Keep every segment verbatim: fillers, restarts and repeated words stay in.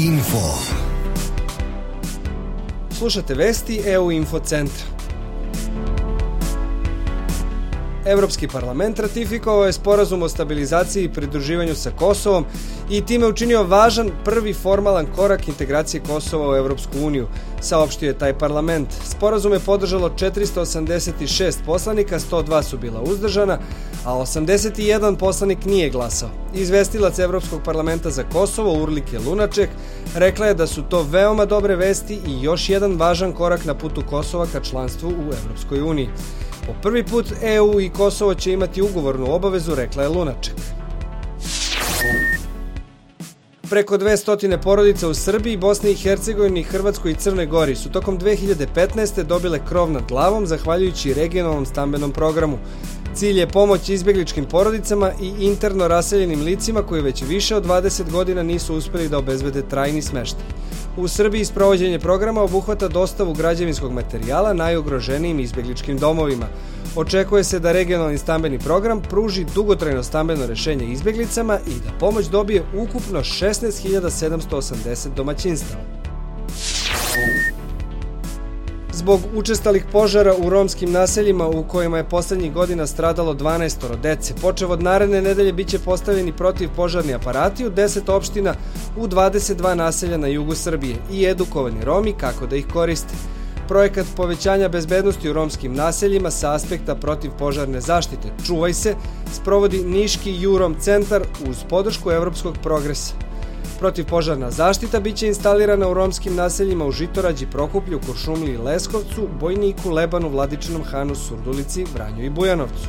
Info. Slušate vesti E U Info centra. Evropski parlament ratifikovao je sporazum o stabilizaciji i pridruživanju sa Kosovom i time učinio važan prvi formalan korak integracije Kosova u Evropsku uniju, saopštio je taj parlament. Sporazum je podržalo četiristo osamdeset šest poslanika, sto dva su bila uzdržana, a osamdeset jedan poslanik nije glasao. Izvestilac Evropskog parlamenta za Kosovo, Urlike Lunaček, rekla je da su to veoma dobre vesti i još jedan važan korak na putu Kosova ka članstvu u Evropskoj uniji. Po prvi put E U i Kosovo će imati ugovornu obavezu, rekla je Lunaček. Preko dvesta porodica u Srbiji, Bosni i Hercegovini, Hrvatskoj i Crnoj Gori su tokom dve hiljade petnaeste. dobile krov nad glavom zahvaljujući regionalnom stambenom programu. Cilj je pomoć izbjegličkim porodicama i interno raseljenim licima koji već više od dvadeset godina nisu uspjeli da obezbede trajni smeštaj. U Srbiji sprovođenje programa obuhvata dostavu građevinskog materijala najugroženijim izbjegličkim domovima. Očekuje se da regionalni stambeni program pruži dugotrajno stambeno rešenje izbjeglicama i da pomoć dobije ukupno šesnaest hiljada sedamsto osamdeset domaćinstava. Zbog učestalih požara u romskim naseljima u kojima je poslednjih godina stradalo dvanaestoro dece, počev od naredne nedelje biće postavljeni protivpožarni aparati u deset opština u dvadeset dva naselja na jugu Srbije i edukovani Romi kako da ih koriste. Projekat povećanja bezbednosti u romskim naseljima sa aspekta protivpožarne zaštite Čuvaj se sprovodi Niški Jurom centar uz podršku Evropskog progresa. Protivpožarna zaštita biće instalirana u romskim naseljima u Žitorađi, Prokuplju, Kuršumliji i Leskovcu, Bojniku, Lebanu, Vladičinom Hanu, Surdulici, Vranju i Bujanovcu.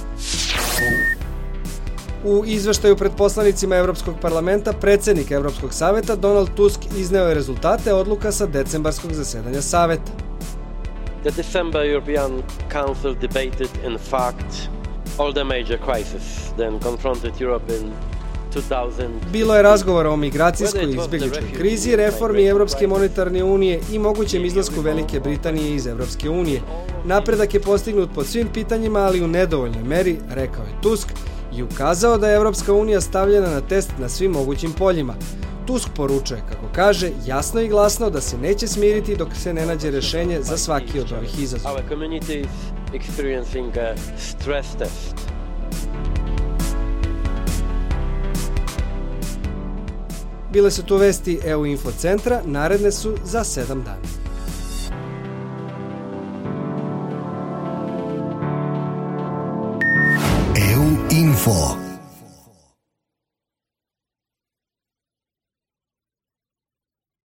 U izveštaju pred poslanicima Evropskog parlamenta predsednik Evropskog saveta Donald Tusk izneo je rezultate odluka sa decembarskog zasedanja saveta. The December European Council debated in fact all the major crises then confronted Europe in Bilo je razgovora o migracijskoj i izbjegličkoj krizi, reformi Evropske monetarne unije i mogućem izlasku Velike Britanije iz Evropske unije. Napredak je postignut po svim pitanjima, ali u nedovoljnoj meri, rekao je Tusk, i ukazao da je Evropska unija stavljena na test na svim mogućim poljima. Tusk poručuje, kako kaže, jasno i glasno da se neće smiriti dok se ne nađe rešenje za svaki od ovih izazova. Bile su tu vesti E U Info centra, naredne su za sedam dana. E U Info.